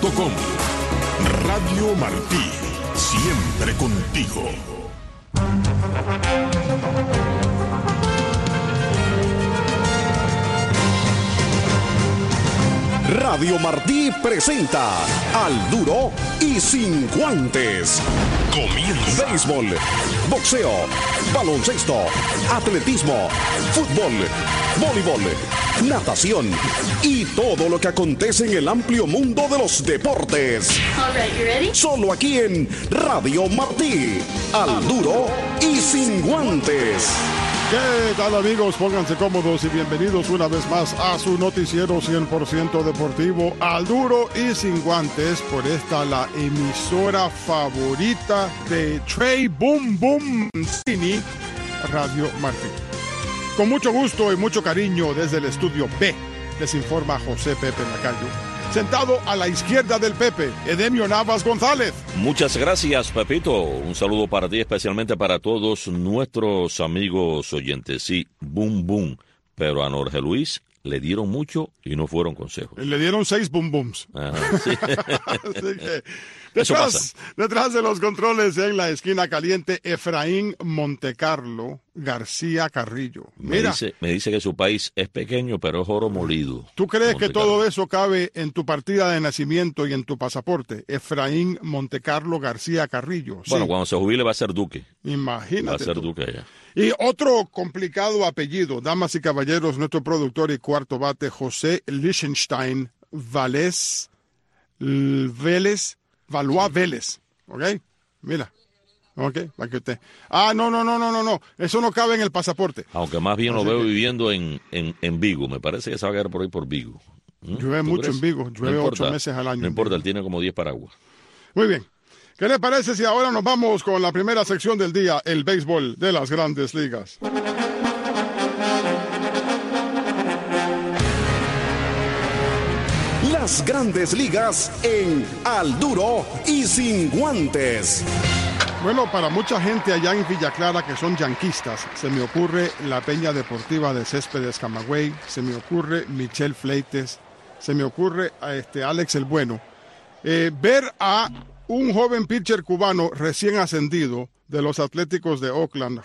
radio.com. Radio Martí, siempre contigo. Radio Martí presenta Al Duro y Sin Guantes. Comienza. Béisbol, boxeo, baloncesto, atletismo, fútbol, voleibol, natación y todo lo que acontece en el amplio mundo de los deportes. All right, you ready? Solo aquí en Radio Martí. Al Duro y Sin Guantes. ¿Qué tal, amigos? Pónganse cómodos y bienvenidos una vez más a su noticiero 100% deportivo, Al Duro y Sin Guantes, por esta la emisora favorita de Trey Boom Boom Cini, Radio Martí. Con mucho gusto y mucho cariño desde el estudio B, les informa José Pepe Lacayo. Sentado a la izquierda del Pepe, Edemio Navas González. Muchas gracias, Pepito. Un saludo para ti, especialmente para todos nuestros amigos oyentes. Sí, boom, boom. Pero a Jorge Luis le dieron mucho y no fueron consejos. Le dieron 6 boom booms. Ajá, sí. Así que, Eso pasa. detrás de los controles en la esquina caliente, Efraín Montecarlo García Carrillo. Mira, Me dice que su país es pequeño, pero es oro molido. ¿tú crees que Montecarlo. todo eso cabe en tu partida de nacimiento y en tu pasaporte? Efraín Montecarlo García Carrillo. Sí, Bueno, cuando se jubile va a ser duque. Va a imagínate ser tú. duque allá. Y otro complicado apellido, damas y caballeros, nuestro productor y cuarto bate, José Lichtenstein Valdés Vélez, ¿ok? Mira, ¿ok? Para que usted... no, eso no cabe en el pasaporte. Aunque más bien lo Así veo que- viviendo en Vigo. Me parece que se va a quedar por ahí por Vigo. Llueve ¿Tú mucho crees? en Vigo, No llueve importa, 8 meses al año. No en importa, Vigo. él tiene como 10 paraguas. Muy bien. ¿Qué le parece si ahora nos vamos con la primera sección del día, el béisbol de las grandes ligas? Las grandes ligas en Al Duro y Sin Guantes. Bueno, para mucha gente allá en Villa Clara que son yanquistas, se me ocurre la Peña Deportiva de Céspedes Camagüey, se me ocurre Michel Fleites, se me ocurre a Alex el Bueno. Ver a un joven pitcher cubano recién ascendido de los Atléticos de Oakland,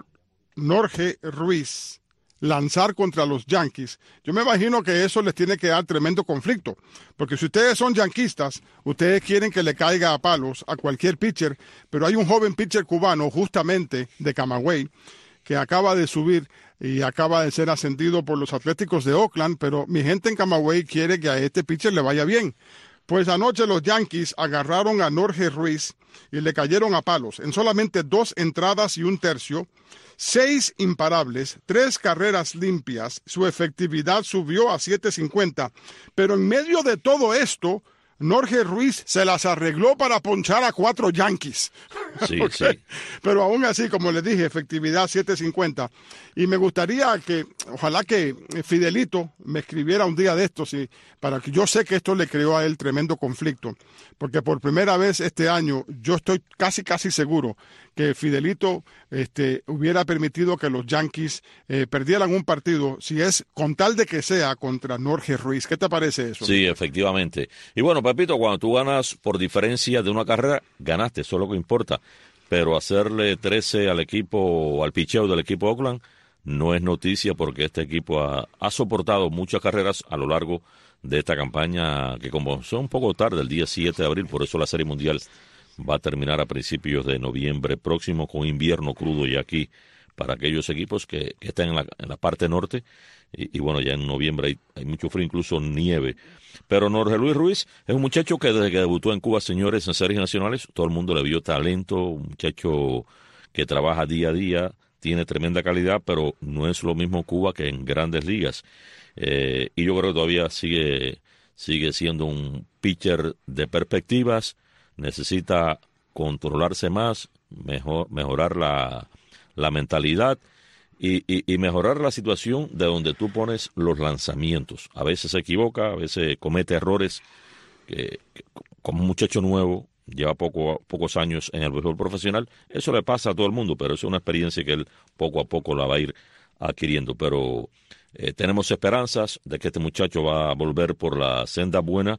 Jorge Ruiz, lanzar contra los Yankees, yo me imagino que eso les tiene que dar tremendo conflicto, porque si ustedes son yanquistas, ustedes quieren que le caiga a palos a cualquier pitcher, pero hay un joven pitcher cubano justamente de Camagüey que acaba de subir y acaba de ser ascendido por los Atléticos de Oakland, pero mi gente en Camagüey quiere que a este pitcher le vaya bien. Pues anoche los Yankees agarraron a Jorge Ruiz y le cayeron a palos en solamente 2 entradas y 1/3, 6 imparables, 3 carreras limpias, su efectividad subió a 7.50, pero en medio de todo esto, Jorge Ruiz se las arregló para ponchar a 4 Yankees. Sí, Ok. sí. Pero aún así, como les dije, efectividad 7.50. Y me gustaría que, ojalá que Fidelito me escribiera un día de estos, para que yo sé que esto le creó a él tremendo conflicto. Porque por primera vez este año, yo estoy casi seguro que Fidelito hubiera permitido que los Yankees perdieran un partido, si es con tal de que sea contra Jorge Ruiz. ¿Qué te parece eso? Sí, efectivamente. Y bueno, Pepito, cuando tú ganas por diferencia de una carrera, ganaste, eso es lo que importa. Pero hacerle 13 al equipo, al picheo del equipo Oakland, no es noticia porque este equipo ha soportado muchas carreras a lo largo de esta campaña que comenzó un poco tarde, el día 7 de abril, por eso la Serie Mundial va a terminar a principios de noviembre próximo con invierno crudo ya aquí para aquellos equipos que están en la parte norte. Y bueno, ya en noviembre hay mucho frío, incluso nieve. Pero Jorge Luis Ruiz es un muchacho que desde que debutó en Cuba, señores, en series nacionales, todo el mundo le vio talento, un muchacho que trabaja día a día, tiene tremenda calidad, pero no es lo mismo Cuba que en grandes ligas. Y yo creo que todavía sigue siendo un pitcher de perspectivas, necesita controlarse más, mejorar la mentalidad y mejorar la situación de donde tú pones los lanzamientos. A veces se equivoca, a veces comete errores que como un muchacho nuevo, lleva pocos años en el béisbol profesional, eso le pasa a todo el mundo, pero es una experiencia que él poco a poco la va a ir adquiriendo. Pero tenemos esperanzas de que este muchacho va a volver por la senda buena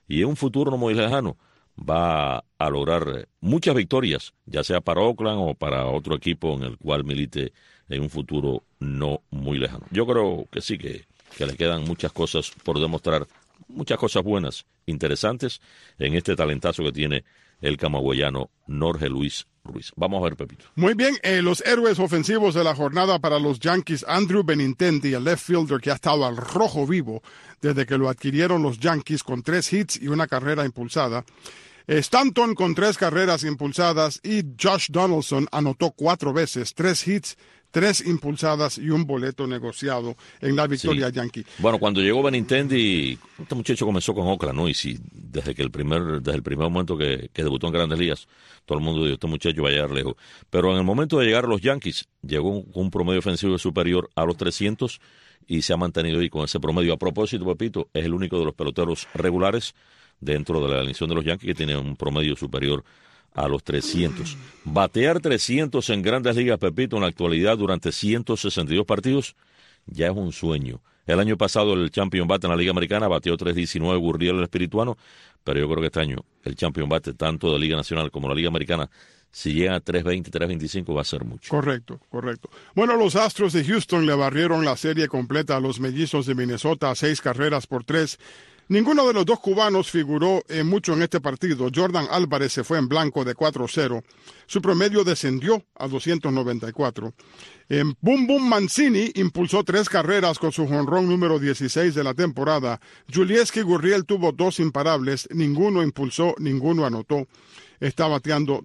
y en un futuro no muy lejano va a lograr muchas victorias, ya sea para Oakland o para otro equipo en el cual milite en un futuro no muy lejano. Yo creo que sí, que le quedan muchas cosas por demostrar, muchas cosas buenas, interesantes en este talentazo que tiene el camagüeyano Jorge Luis Ruiz. Vamos a ver, Pepito. Muy bien, los héroes ofensivos de la jornada para los Yankees, Andrew Benintendi, el left fielder que ha estado al rojo vivo desde que lo adquirieron los Yankees con 3 hits y una carrera impulsada. Stanton con 3 carreras impulsadas y Josh Donaldson anotó 4 veces, 3 hits, 3 impulsadas y un boleto negociado en la victoria yankee. Bueno, cuando llegó Benintendi, este muchacho comenzó con Oakland, ¿no? Y si desde el primer momento que debutó en Grandes Ligas, todo el mundo dijo, este muchacho va a llegar lejos. Pero en el momento de llegar a los Yankees, llegó con un promedio ofensivo superior a los 300 y se ha mantenido ahí con ese promedio. A propósito, Pepito, es el único de los peloteros regulares dentro de la alineación de los Yankees que tiene un promedio superior a los 300. Batear 300 en Grandes Ligas, Pepito, en la actualidad durante 162 partidos, ya es un sueño. El año pasado el champion bate en la Liga Americana bateó 319 Gurriel el espirituano, pero yo creo que este año el champion bate tanto de Liga Nacional como la Liga Americana, si llega a 320, 325 va a ser mucho. Correcto. Bueno, los Astros de Houston le barrieron la serie completa a los Mellizos de Minnesota a 6 carreras por 3. Ninguno de los 2 cubanos figuró mucho en este partido. Jordan Álvarez se fue en blanco de 4-0. Su promedio descendió a 294. Boom Boom Mancini impulsó 3 carreras con su jonrón número 16 de la temporada. Julieski Gurriel tuvo 2 imparables. Ninguno impulsó, ninguno anotó. Está bateando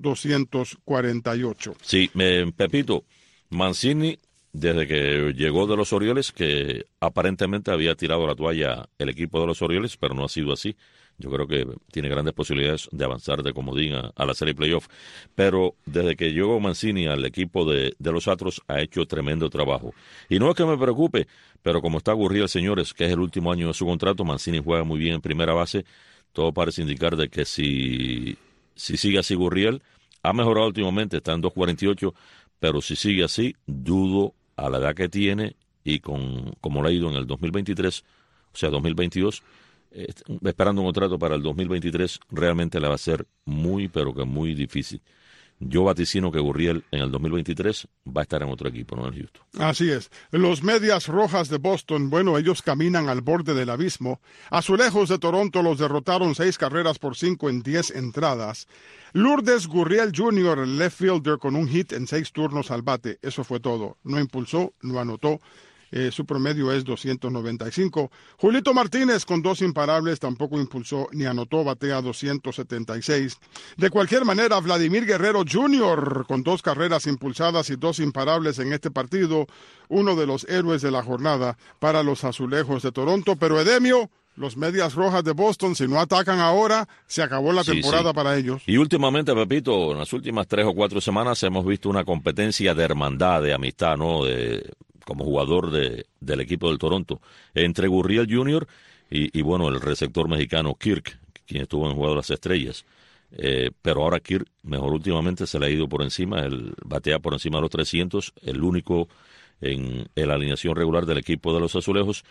248. Sí, Pepito, Mancini, desde que llegó de los Orioles, que aparentemente había tirado la toalla el equipo de los Orioles, pero no ha sido así. Yo creo que tiene grandes posibilidades de avanzar de comodín a la serie playoff. Pero desde que llegó Mancini al equipo de los Astros, ha hecho tremendo trabajo. Y no es que me preocupe, pero como está Gurriel, señores, que es el último año de su contrato, Mancini juega muy bien en primera base. Todo parece indicar de que si sigue así Gurriel, ha mejorado últimamente, está en 2.48, pero si sigue así, dudo a la edad que tiene y como le ha ido en el 2023, o sea, 2022, esperando un contrato para el 2023, realmente le va a ser muy, pero que muy difícil. Yo vaticino que Gurriel en el 2023 va a estar en otro equipo, no en Houston. Así es. Los Medias Rojas de Boston, bueno, ellos caminan al borde del abismo. Azulejos de Toronto los derrotaron 6 carreras por 5 en 10 entradas. Lourdes Gurriel Jr., el left fielder, con un hit en 6 turnos al bate. Eso fue todo. No impulsó, no anotó. Su promedio es 295. Julito Martínez con 2 imparables, tampoco impulsó ni anotó, batea 276. De cualquier manera, Vladimir Guerrero Jr. con 2 carreras impulsadas y 2 imparables en este partido, uno de los héroes de la jornada para los Azulejos de Toronto. Pero Edemio, los Medias Rojas de Boston, si no atacan ahora, se acabó la temporada para ellos. Y últimamente, Pepito, en las últimas 3 o 4 semanas hemos visto una competencia de hermandad, de amistad, ¿no? Como jugador del equipo del Toronto, entre Gurriel Jr. y bueno, el receptor mexicano Kirk, quien estuvo en el Juego de las Estrellas. Pero ahora Kirk, mejor últimamente, se le ha ido por encima, él batea por encima de los 300, el único en la alineación regular del equipo de los Azulejos,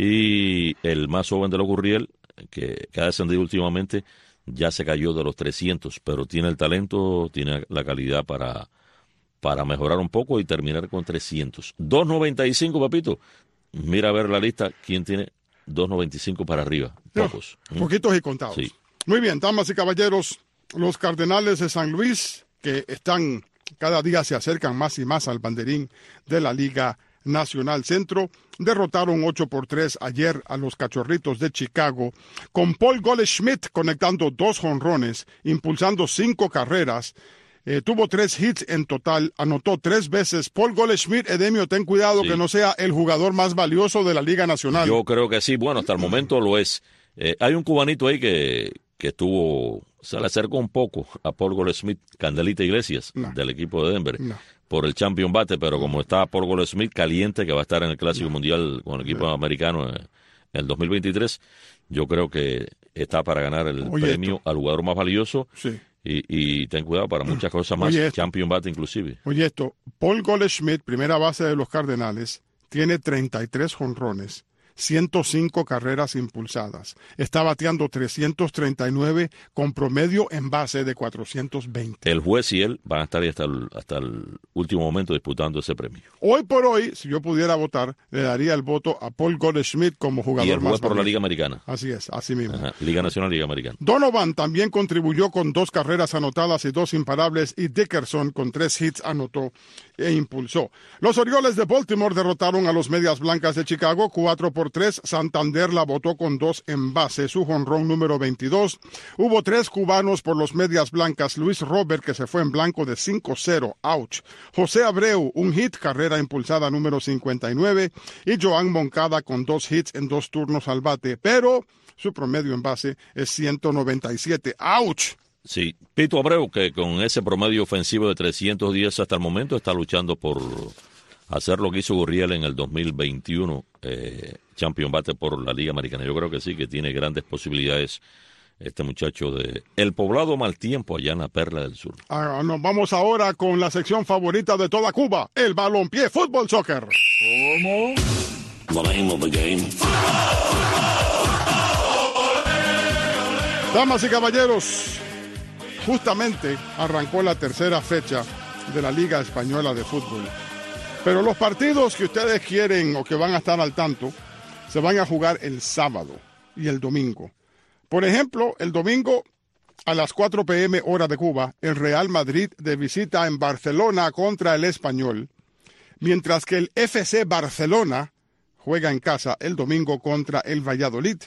y el más joven de los Gurriel, que ha descendido últimamente, ya se cayó de los 300, pero tiene el talento, tiene la calidad para mejorar un poco y terminar con 300. 2.95, papito. Mira a ver la lista, ¿quién tiene 2.95 para arriba? Pocos. Poquitos y contados. Sí. Muy bien, damas y caballeros, los Cardenales de San Luis, que están cada día se acercan más y más al banderín de la Liga Nacional Centro, derrotaron 8-3 ayer a los Cachorritos de Chicago, con Paul Goldschmidt conectando 2 jonrones, impulsando 5 carreras. Tuvo 3 hits en total, anotó 3 veces. Paul Goldschmidt, Edemio, ten cuidado que no sea el jugador más valioso de la Liga Nacional. Yo creo que sí, bueno, hasta el momento lo es. Hay un cubanito ahí que se le acercó un poco a Paul Goldschmidt, Candelita Iglesias, del equipo de Denver, por el champion bate, pero como está Paul Goldschmidt caliente, que va a estar en el Clásico Mundial con el equipo americano en el 2023, yo creo que está para ganar el premio al jugador más valioso. Sí. Y ten cuidado para muchas cosas más, champion bate inclusive. Oye esto, Paul Goldschmidt, primera base de los Cardenales, tiene 33 jonrones, 105 carreras impulsadas. Está bateando 339 con promedio en base de 420. El juez y él van a estar ahí hasta el último momento disputando ese premio. Hoy por hoy, si yo pudiera votar, le daría el voto a Paul Goldschmidt como jugador y el juez más por la valioso. Liga Americana. Así es, así mismo. Ajá, Liga Nacional, Liga Americana. Donovan también contribuyó con 2 carreras anotadas y 2 imparables, y Dickerson con 3 hits anotó e impulsó. Los Orioles de Baltimore derrotaron a los Medias Blancas de Chicago 4-3. Santander la votó con 2 en base, su jonrón número 22. Hubo 3 cubanos por los Medias Blancas. Luis Robert, que se fue en blanco de 5-0, ouch. José Abreu, un hit, carrera impulsada número 59. Y Joan Moncada con 2 hits en 2 turnos al bate, pero su promedio en base es 197, ouch. Sí, Pito Abreu, que con ese promedio ofensivo de 310 hasta el momento está luchando por hacer lo que hizo Gurriel en el 2021, champion bate por la Liga Americana. Yo creo que sí, que tiene grandes posibilidades este muchacho de El Poblado Mal Tiempo allá en la Perla del Sur. Nos vamos ahora con la sección favorita de toda Cuba, el balompié, fútbol, soccer. ¿Cómo? The name of the game. Damas y caballeros, justamente arrancó la tercera fecha de la Liga Española de Fútbol. Pero los partidos que ustedes quieren o que van a estar al tanto se van a jugar el sábado y el domingo. Por ejemplo, el domingo a las 4 p.m. hora de Cuba, el Real Madrid de visita en Barcelona contra el Español, mientras que el FC Barcelona juega en casa el domingo contra el Valladolid.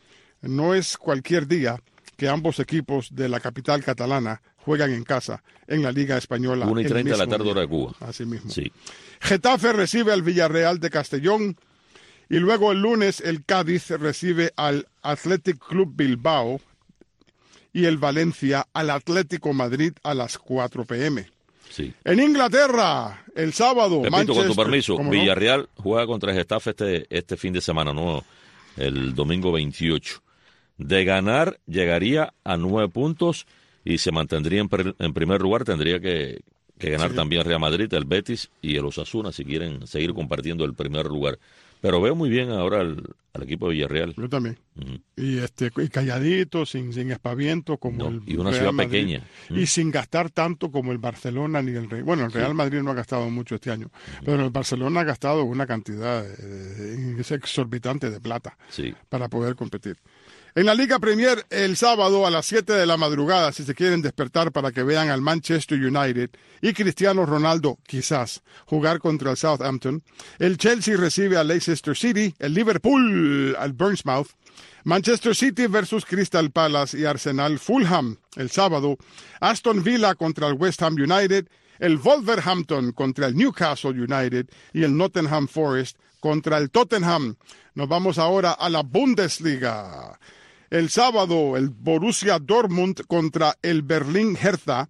No es cualquier día que ambos equipos de la capital catalana juegan en casa en la Liga Española. 1:30 de la tarde hora de Cuba. Así mismo. Sí. Getafe recibe al Villarreal de Castellón y luego el lunes el Cádiz recibe al Athletic Club Bilbao y el Valencia al Atlético Madrid a las 4 p.m. Sí. En Inglaterra, el sábado, Pepito, Manchester, con tu permiso, ¿cómo no? Villarreal juega contra Getafe este fin de semana, no el domingo 28. De ganar, llegaría a 9 puntos y se mantendría en primer lugar. Tendría que ganar también Real Madrid, el Betis y el Osasuna si quieren seguir compartiendo el primer lugar. Pero veo muy bien ahora al equipo de Villarreal. Yo también. Uh-huh. Y calladito, sin espaviento como el y una Real ciudad Madrid. pequeña. Y sin gastar tanto como el Barcelona ni el Real. Bueno, el Real Madrid no ha gastado mucho este año, pero el Barcelona ha gastado una cantidad exorbitante de plata para poder competir. En la Liga Premier, el sábado a las 7 de la madrugada, si se quieren despertar para que vean al Manchester United y Cristiano Ronaldo, quizás, jugar contra el Southampton. El Chelsea recibe al Leicester City, el Liverpool al Bournemouth, Manchester City versus Crystal Palace y Arsenal Fulham. El sábado, Aston Villa contra el West Ham United, el Wolverhampton contra el Newcastle United y el Nottingham Forest contra el Tottenham. Nos vamos ahora a la Bundesliga. El sábado, el Borussia Dortmund contra el Berlin Hertha,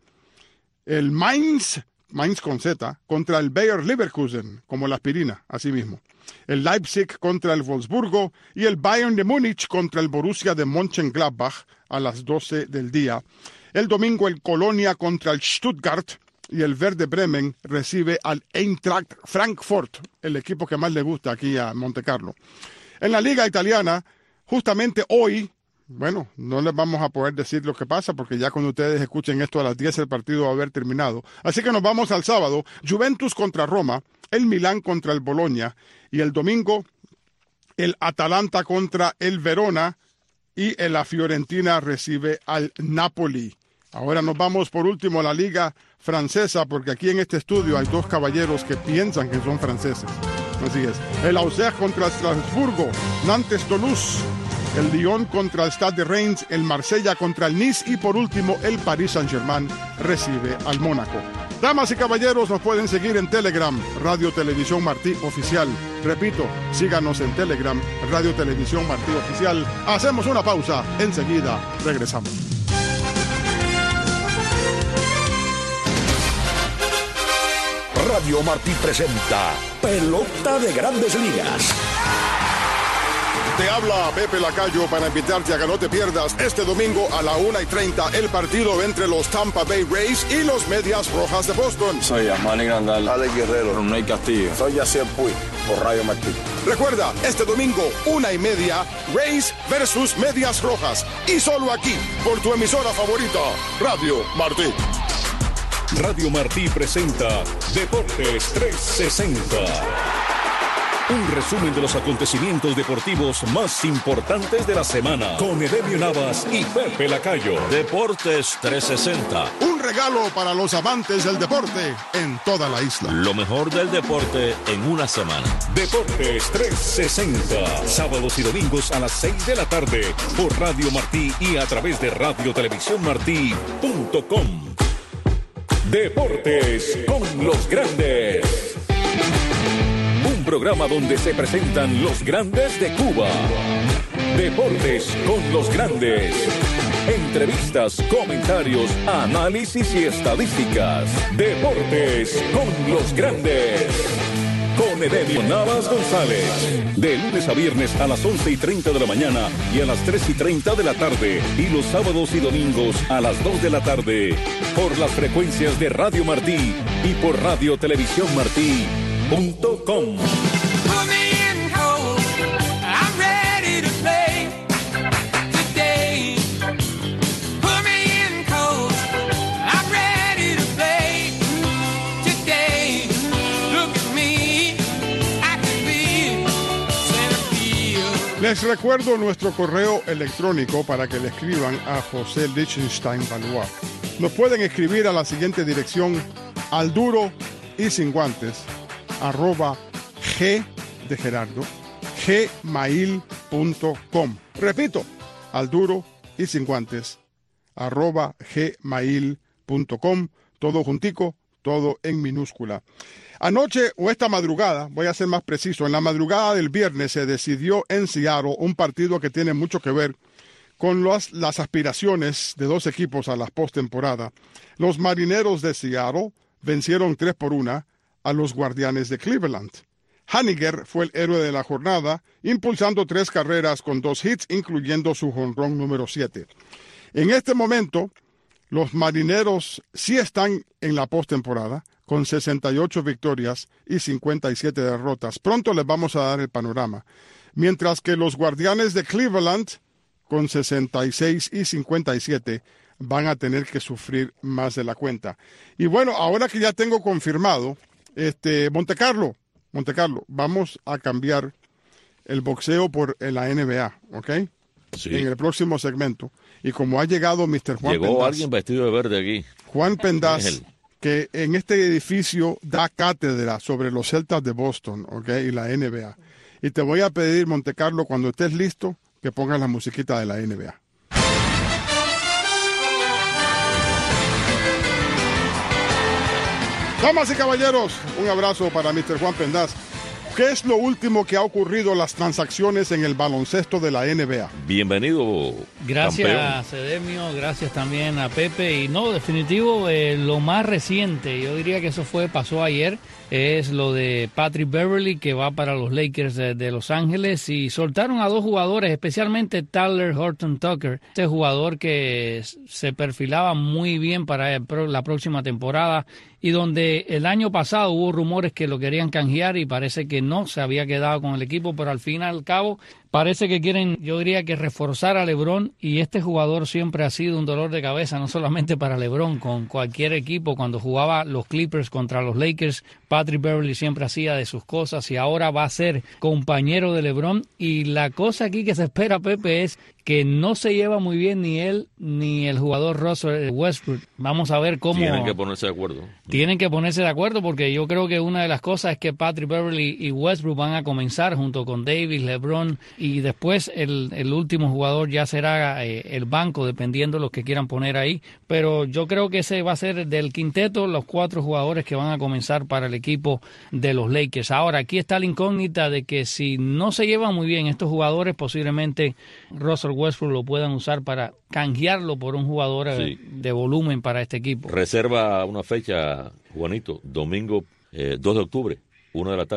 el Mainz con Z, contra el Bayer Leverkusen, como la aspirina, así mismo. El Leipzig contra el Wolfsburgo y el Bayern de Múnich contra el Borussia de Mönchengladbach a las 12 del día. El domingo, el Colonia contra el Stuttgart y el Werder Bremen recibe al Eintracht Frankfurt, el equipo que más le gusta aquí a Montecarlo. En la Liga Italiana, justamente hoy, bueno, no les vamos a poder decir lo que pasa porque ya cuando ustedes escuchen esto a las 10 el partido va a haber terminado. Así que nos vamos al sábado, Juventus contra Roma, el Milán contra el Bologna y el domingo el Atalanta contra el Verona y la Fiorentina recibe al Napoli. Ahora nos vamos por último a la Liga Francesa porque aquí en este estudio hay 2 caballeros que piensan que son franceses. Así es. El Auxerre contra Estrasburgo, Nantes Toulouse, el Lyon contra el Stade de Reims, el Marsella contra el Nice y por último el Paris Saint-Germain recibe al Mónaco. Damas y caballeros, nos pueden seguir en Telegram, Radio Televisión Martí Oficial. Repito, síganos en Telegram, Radio Televisión Martí Oficial. Hacemos una pausa, enseguida regresamos. Radio Martí presenta Pelota de Grandes Ligas. Te habla Pepe Lacayo para invitarte a que no te pierdas este domingo a la 1:30 el partido entre los Tampa Bay Rays y los Medias Rojas de Boston. Soy Manny Grandal, Alex Guerrero, Ronald Castillo. Soy Yacier Puig, por Radio Martí. Recuerda, este domingo, 1:30, Rays versus Medias Rojas. Y solo aquí, por tu emisora favorita, Radio Martí. Radio Martí presenta Deportes 360. Un resumen de los acontecimientos deportivos más importantes de la semana con Edemio Navas y Pepe Lacayo. Deportes 360. Un regalo para los amantes del deporte en toda la isla. Lo mejor del deporte en una semana. Deportes 360. Sábados y domingos a las 6 de la tarde por Radio Martí y a través de radiotelevisiónmartí.com. Deportes con los grandes. Un programa donde se presentan los grandes de Cuba. Deportes con los grandes. Entrevistas, comentarios, análisis y estadísticas. Deportes con los grandes. Con Edemio Navas González. De lunes a viernes a las 11:30 de la mañana y a las 3:30 de la tarde. Y los sábados y domingos a las 2 de la tarde. Por las frecuencias de Radio Martí y por radiotelevisiónmartí.com. Les recuerdo nuestro correo electrónico para que le escriban a José Lichtenstein Valois. Nos pueden escribir a la siguiente dirección: al duro y sin guantes @g de Gerardo gmail.com. Repito, al duro y sin guantes @gmail.com. Todo juntico, todo en minúscula. Anoche o esta madrugada, voy a ser más preciso, en la madrugada del viernes se decidió en Seattle un partido que tiene mucho que ver con las aspiraciones de dos equipos a la postemporada. Los Marineros de Seattle vencieron 3-1 a los Guardianes de Cleveland. Haniger fue el héroe de la jornada, impulsando 3 carreras con 2 hits, incluyendo su jonrón número 7. En este momento, los Marineros sí están en la postemporada, con 68 victorias y 57 derrotas. Pronto les vamos a dar el panorama. Mientras que los Guardianes de Cleveland, con 66 y 57, van a tener que sufrir más de la cuenta. Y bueno, ahora que ya tengo confirmado, Monte Carlo, vamos a cambiar el boxeo por la NBA, ¿ok? Sí. En el próximo segmento. Y como ha llegado Mr. Juan Llegó Pendaz, alguien vestido de verde aquí. Juan Pendaz, que en este edificio da cátedra sobre los Celtas de Boston, ¿ok? Y la NBA. Y te voy a pedir, Monte Carlo, cuando estés listo, que pongas la musiquita de la NBA. Damas y caballeros, un abrazo para Mr. Juan Pendaz. ¿Qué es lo último que ha ocurrido en las transacciones en el baloncesto de la NBA? Bienvenido, gracias, campeón. Edemio, gracias también a Pepe. Y no, definitivo, lo más reciente, yo diría que eso pasó ayer, es lo de Patrick Beverley, que va para los Lakers de Los Ángeles, y soltaron a 2 jugadores, especialmente Tyler Horton Tucker, este jugador que se perfilaba muy bien para la próxima temporada, y donde el año pasado hubo rumores que lo querían canjear y parece que no se había quedado con el equipo, pero al fin y al cabo parece que quieren, yo diría que reforzar a LeBron, y este jugador siempre ha sido un dolor de cabeza, no solamente para LeBron, con cualquier equipo. Cuando jugaba los Clippers contra los Lakers, Patrick Beverley siempre hacía de sus cosas, y ahora va a ser compañero de LeBron. Y la cosa aquí que se espera, Pepe, es que no se lleva muy bien ni él ni el jugador Russell Westbrook. Vamos a ver cómo... Tienen que ponerse de acuerdo. Tienen que ponerse de acuerdo, porque yo creo que una de las cosas es que Patrick Beverley y Westbrook van a comenzar junto con Davis, LeBron, y después el último jugador ya será el banco, dependiendo de los que quieran poner ahí. Pero yo creo que ese va a ser del quinteto los 4 jugadores que van a comenzar para el equipo de los Lakers. Ahora, aquí está la incógnita de que si no se llevan muy bien estos jugadores, posiblemente Russell Westbrook lo puedan usar para canjearlo por un jugador de volumen para este equipo. Reserva una fecha, Juanito, domingo 2 de octubre, 1 de la tarde.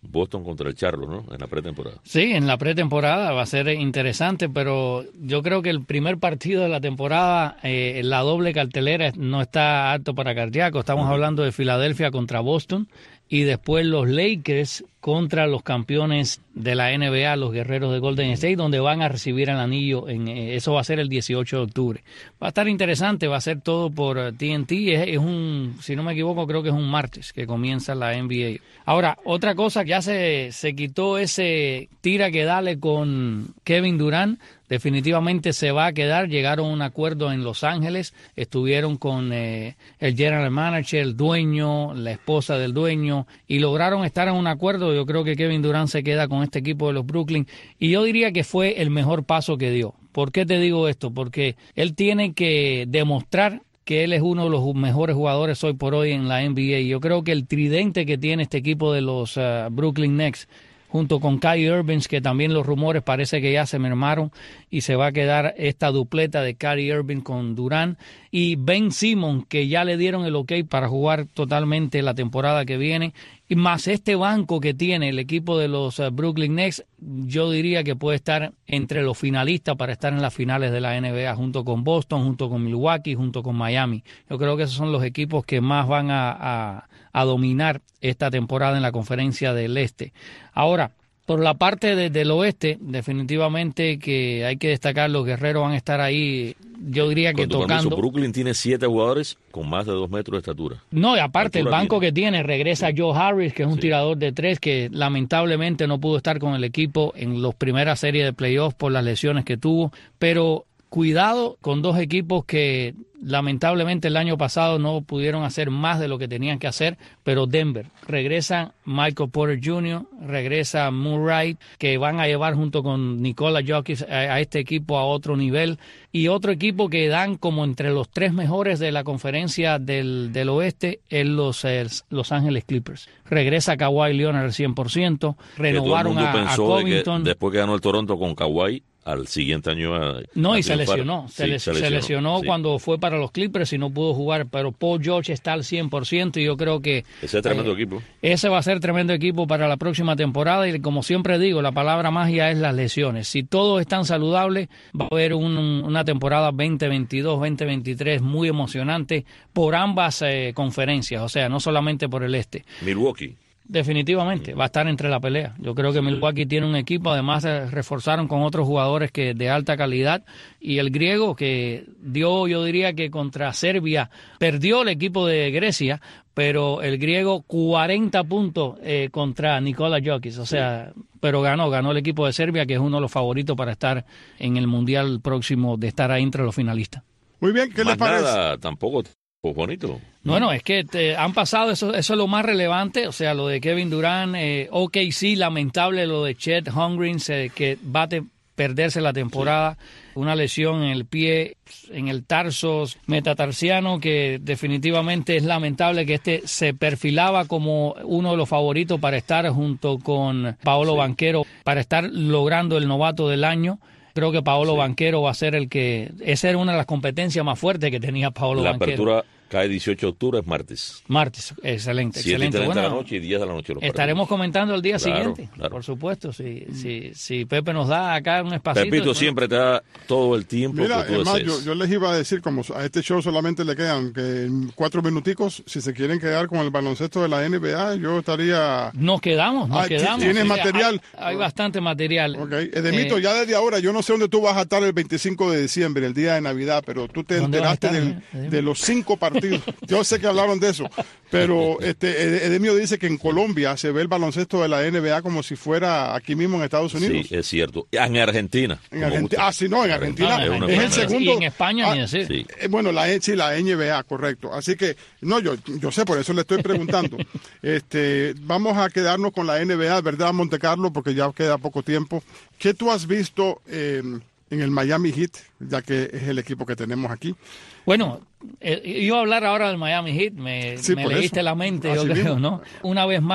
Boston contra el Charlotte, ¿no? En la pretemporada. Sí, en la pretemporada va a ser interesante, pero yo creo que el primer partido de la temporada, la doble cartelera no está apto para cardíaco. Estamos hablando de Filadelfia contra Boston y después los Lakers contra los campeones de la NBA, los Guerreros de Golden State, donde van a recibir el anillo. Eso va a ser el 18 de octubre. Va a estar interesante, va a ser todo por TNT. Es un, si no me equivoco, creo que es un martes que comienza la NBA. Ahora, otra cosa, ya se quitó ese tira que dale con Kevin Durant. Definitivamente se va a quedar. Llegaron a un acuerdo en Los Ángeles. Estuvieron con el general manager, el dueño, la esposa del dueño, y lograron estar en un acuerdo. Yo creo que Kevin Durant se queda con este equipo de los Brooklyn. Y yo diría que fue el mejor paso que dio. ¿Por qué te digo esto? Porque él tiene que demostrar que él es uno de los mejores jugadores hoy por hoy en la NBA. Yo creo que el tridente que tiene este equipo de los Brooklyn Nets, junto con Kyrie Irving, que también los rumores parece que ya se mermaron, y se va a quedar esta dupleta de Kyrie Irving con Durant, y Ben Simmons, que ya le dieron el ok para jugar totalmente la temporada que viene, y más este banco que tiene el equipo de los Brooklyn Nets, yo diría que puede estar entre los finalistas para estar en las finales de la NBA, junto con Boston, junto con Milwaukee, junto con Miami. Yo creo que esos son los equipos que más van a dominar esta temporada en la Conferencia del Este. Ahora, por la parte del oeste, definitivamente que hay que destacar, los Guerreros van a estar ahí, yo diría que tocando. Brooklyn tiene 7 jugadores con más de 2 metros de estatura. No, y aparte el banco que tiene, regresa Joe Harris, que es un tirador de 3, que lamentablemente no pudo estar con el equipo en las primeras series de playoffs por las lesiones que tuvo, pero cuidado con dos equipos que lamentablemente el año pasado no pudieron hacer más de lo que tenían que hacer, pero Denver, regresa Michael Porter Jr., regresa Murray, que van a llevar junto con Nikola Jokic a este equipo a otro nivel, y otro equipo que dan como entre los 3 mejores de la conferencia del oeste es los Ángeles Clippers. Regresa Kawhi Leonard al 100%, renovaron a Covington. Después que ganó el Toronto con Kawhi, al siguiente año y se lesionó. Se lesionó cuando fue para los Clippers y no pudo jugar, pero Paul George está al 100% y yo creo que ese es tremendo equipo. Ese va a ser tremendo equipo para la próxima temporada, y como siempre digo, la palabra magia es las lesiones. Si todos están saludables, va a haber una temporada 2022-2023 muy emocionante por ambas conferencias, o sea, no solamente por el este. Milwaukee. Definitivamente, va a estar entre la pelea. Yo creo que Milwaukee tiene un equipo, además reforzaron con otros jugadores que de alta calidad, y el griego que dio, yo diría que contra Serbia, perdió el equipo de Grecia, pero el griego 40 puntos contra Nikola Jokic, o sea, pero ganó el equipo de Serbia, que es uno de los favoritos para estar en el Mundial próximo, de estar ahí entre los finalistas. Muy bien, ¿qué les parece? Nada, tampoco. Pues bonito. Bueno, es que han pasado, eso es lo más relevante, o sea, lo de Kevin Durant, OKC, lamentable lo de Chet Holmgren, que va a perderse la temporada, una lesión en el pie, en el tarso metatarsiano, que definitivamente es lamentable, que se perfilaba como uno de los favoritos para estar junto con Paolo Banchero, para estar logrando el novato del año. Creo que Paolo Banchero va a ser esa era una de las competencias más fuertes que tenía Paolo Banchero. La apertura cae 18 de octubre, es martes. Martes, excelente. 7:30 de la noche y 10 de la noche. Estaremos comentando el día siguiente, por supuesto, si Pepe nos da acá un espacito. Pepito siempre te da todo el tiempo. Mira, que tú desees. yo les iba a decir, como a este show solamente le quedan 4 minuticos, si se quieren quedar con el baloncesto de la NBA, yo estaría... Nos quedamos. ¿Tienes material? Hay bastante material. Ok, Edemito, ya desde ahora, yo no sé dónde tú vas a estar el 25 de diciembre, el día de Navidad, pero tú te enteraste de los 5 partidos. Yo sé que hablaron de eso, pero Edemio dice que en Colombia se ve el baloncesto de la NBA como si fuera aquí mismo en Estados Unidos. Sí, es cierto. En Argentina. En Argentina es el segundo. Y en España ni decir. Sí. Bueno, la NBA, correcto. Así que, no, yo sé, por eso le estoy preguntando. Vamos a quedarnos con la NBA, ¿verdad, Monte Carlo? Porque ya queda poco tiempo. ¿Qué tú has visto en el Miami Heat, ya que es el equipo que tenemos aquí? Bueno, iba a hablar ahora del Miami Heat, me leíste la mente, yo creo, ¿no? Una vez más,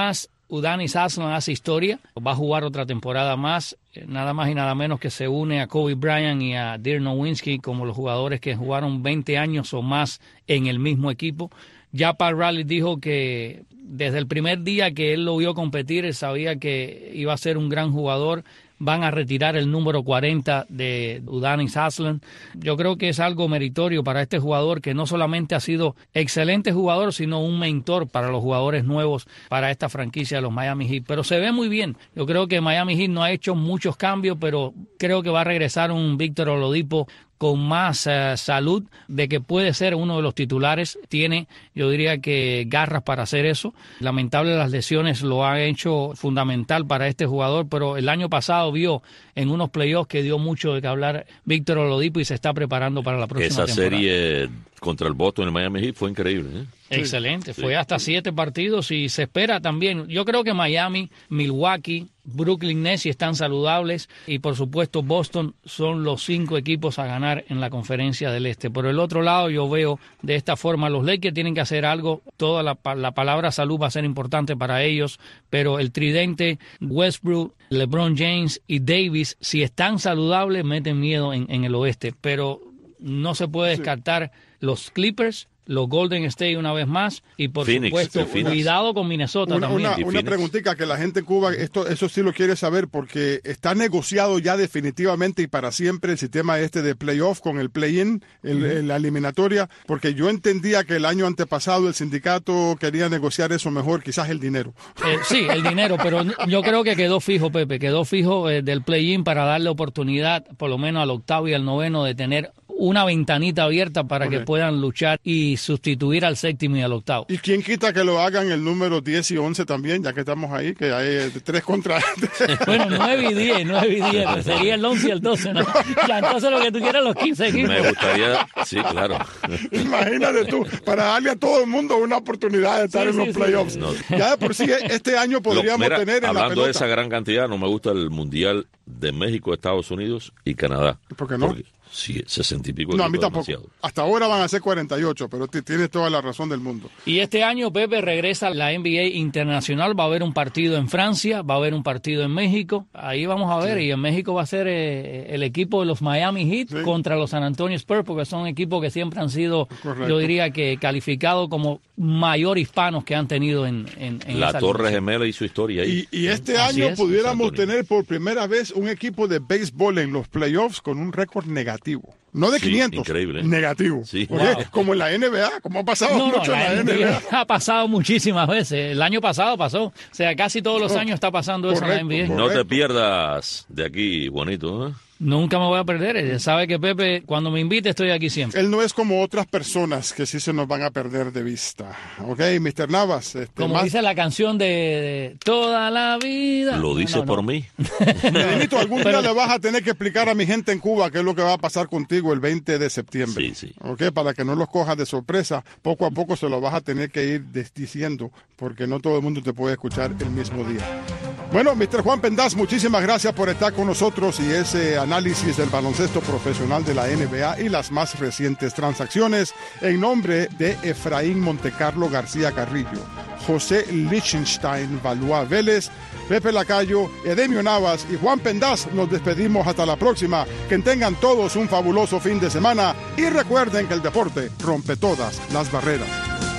Udonis Haslem hace historia, va a jugar otra temporada más, nada más y nada menos que se une a Kobe Bryant y a Dirk Nowitzki como los jugadores que jugaron 20 años o más en el mismo equipo. Ya Pat Riley dijo que desde el primer día que él lo vio competir, él sabía que iba a ser un gran jugador. Van a retirar el número 40 de Udonis Haslem. Yo creo que es algo meritorio para este jugador que no solamente ha sido excelente jugador, sino un mentor para los jugadores nuevos para esta franquicia de los Miami Heat. Pero se ve muy bien. Yo creo que Miami Heat no ha hecho muchos cambios, pero creo que va a regresar un Víctor Oladipo con más salud, de que puede ser uno de los titulares. Tiene, yo diría que garras para hacer eso. Lamentable, las lesiones lo han hecho fundamental para este jugador, pero el año pasado vio en unos playoffs que dio mucho de que hablar Víctor Oladipo y se está preparando para la próxima temporada. Esa serie contra el Boston en Miami Heat fue increíble, ¿eh? Excelente, sí. Fue hasta 7 partidos y se espera también. Yo creo que Miami, Milwaukee, Brooklyn Nets, si están saludables, y por supuesto Boston son los 5 equipos a ganar en la Conferencia del Este. Por el otro lado, yo veo de esta forma, los Lakers tienen que hacer algo. Toda la palabra salud va a ser importante para ellos, pero el tridente Westbrook, LeBron James y Davis, si están saludables, meten miedo en el oeste, pero no se puede descartar los Clippers, los Golden State una vez más, y por supuesto, cuidado con Minnesota también. Una preguntita que la gente en Cuba, eso sí lo quiere saber, porque está negociado ya definitivamente y para siempre el sistema de playoff con el play-in, la eliminatoria, porque yo entendía que el año antepasado el sindicato quería negociar eso mejor, quizás el dinero. Sí, el dinero, pero yo creo que quedó fijo, Pepe, quedó fijo del play-in para darle oportunidad, por lo menos al octavo y al noveno, de tener una ventanita abierta para que puedan luchar y sustituir al séptimo y al octavo. ¿Y quién quita que lo hagan el número 10 y 11 también, ya que estamos ahí, que hay 3 contra... Bueno, 9 y 10, pues sería el 11 y el 12, ¿no? Ya, entonces lo que tú quieras, los 15 equipos. Me gustaría, sí, claro. Imagínate tú, para darle a todo el mundo una oportunidad de estar en los playoffs. No. Ya de por sí, este año podríamos tener en la pelota. Hablando de esa gran cantidad, no me gusta el Mundial de México, Estados Unidos y Canadá. ¿Por qué no? Sí, 60 y pico. No, a mí tampoco. Demasiado. Hasta ahora van a ser 48, pero tienes toda la razón del mundo. Y este año, Pepe, regresa la NBA internacional. Va a haber un partido en Francia, va a haber un partido en México. Ahí vamos a ver. Sí. Y en México va a ser el equipo de los Miami Heat contra los San Antonio Spurs, porque son equipos que siempre han sido, yo diría que calificados como mayor hispanos que han tenido en la Torre Gemela y su historia ahí. Y este año pudiéramos tener por primera vez un equipo de béisbol en los playoffs con un récord negativo. No de 500, increíble. Negativo. Sí. Wow. Como en la NBA, como ha pasado mucho en la NBA. Ha pasado muchísimas veces. El año pasado pasó. O sea, casi todos los años está pasando eso en la NBA. No te pierdas de aquí, bonito, ¿eh? Nunca me voy a perder. Sabe que Pepe, cuando me invite, estoy aquí siempre. Él no es como otras personas que sí se nos van a perder de vista. Ok, Mr. Navas. Como dice la canción de Toda la vida. Lo dice por mí. Medenito, algún día le vas a tener que explicar a mi gente en Cuba qué es lo que va a pasar contigo el 20 de septiembre. Sí. Ok, para que no los cojas de sorpresa. Poco a poco se lo vas a tener que ir diciendo, porque no todo el mundo te puede escuchar el mismo día. Bueno, Mr. Juan Pendas, muchísimas gracias por estar con nosotros y ese análisis del baloncesto profesional de la NBA y las más recientes transacciones. En nombre de Efraín Montecarlo García Carrillo, José Lichtenstein Valois Vélez, Pepe Lacayo, Edemio Navas y Juan Pendas, nos despedimos hasta la próxima. Que tengan todos un fabuloso fin de semana y recuerden que el deporte rompe todas las barreras.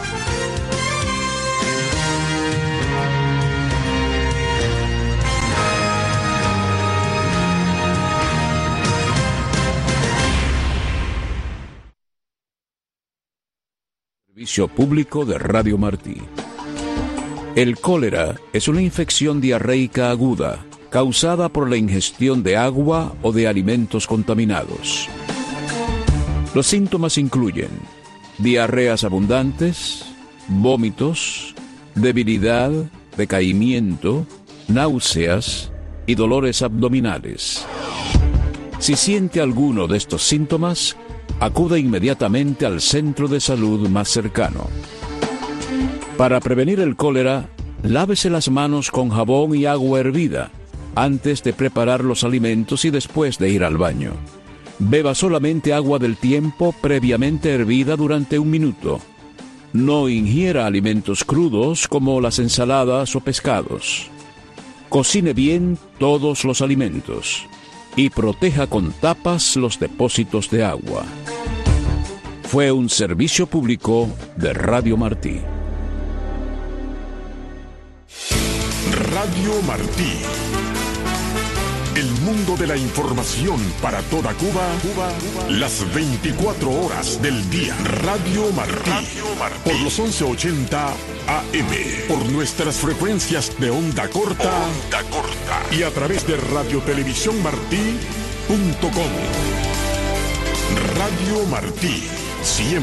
Servicio público de Radio Martí. El cólera es una infección diarreica aguda causada por la ingestión de agua o de alimentos contaminados. Los síntomas incluyen diarreas abundantes, vómitos, debilidad, decaimiento, náuseas y dolores abdominales. Si siente alguno de estos síntomas, acuda inmediatamente al centro de salud más cercano. Para prevenir el cólera, lávese las manos con jabón y agua hervida antes de preparar los alimentos y después de ir al baño. Beba solamente agua del tiempo previamente hervida durante 1 minuto. No ingiera alimentos crudos como las ensaladas o pescados. Cocine bien todos los alimentos y proteja con tapas los depósitos de agua. Fue un servicio público de Radio Martí. Radio Martí. El mundo de la información para toda Cuba, las 24 horas del día. Radio Martí. Por los 1180 AM. Por nuestras frecuencias de onda corta. Y a través de radiotelevisiónmartí.com. Radio Martí. Siempre